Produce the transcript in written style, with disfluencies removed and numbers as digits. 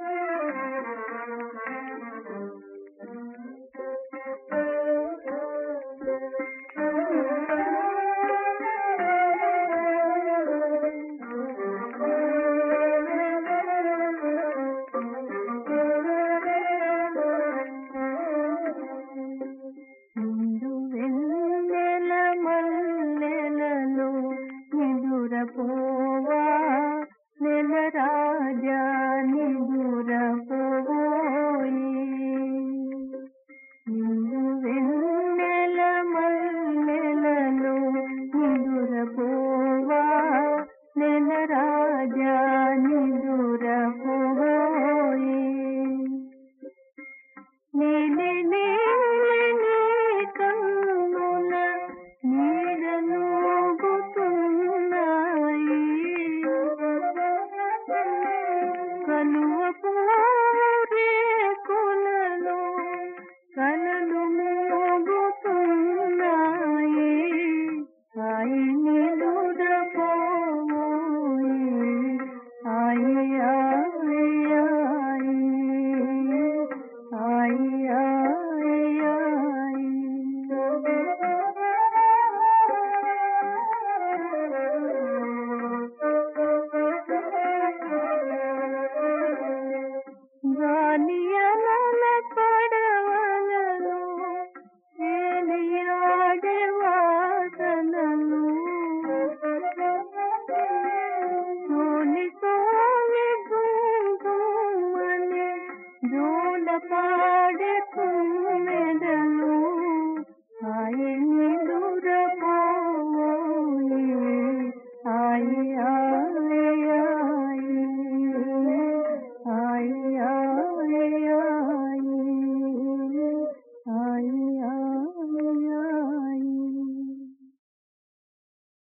పోవా నెల రాజా నిదురపోయి నిండు వెన్నెల మల్లెలలో నిదురపోవా నెల రాజా నిదురపోయి నీలి నీలి కన్నుల నీడను కలువ పూరే కులలో కలలు మోగుతున్నాయి ఆయి నిదురపోయి ఆయి ఆయి ఆయి ఆయి ఆయి గాలియల పడవలలో తేలియాడే వాసనలు సోని సోని గుంగుమని జోల పాడే